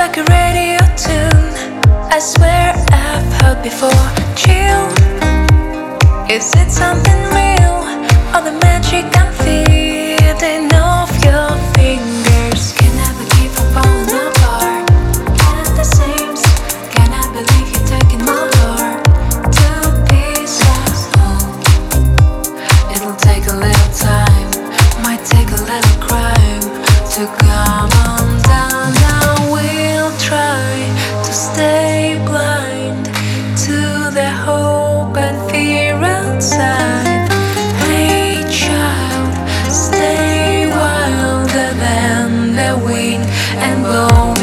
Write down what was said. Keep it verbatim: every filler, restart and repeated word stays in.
like a radio tune. I swear I've heard before. Chill. Is it something real? Or the magic I'm feeling off your fingers? Can never keep from falling apart. At the seams, can I believe you're taking my heart to pieces? Oh, it'll take a little time, might take a little crime to come undone. Now we'll try to stay blind to the hope and fear outside. Hey child, stay wilder than the wind and blow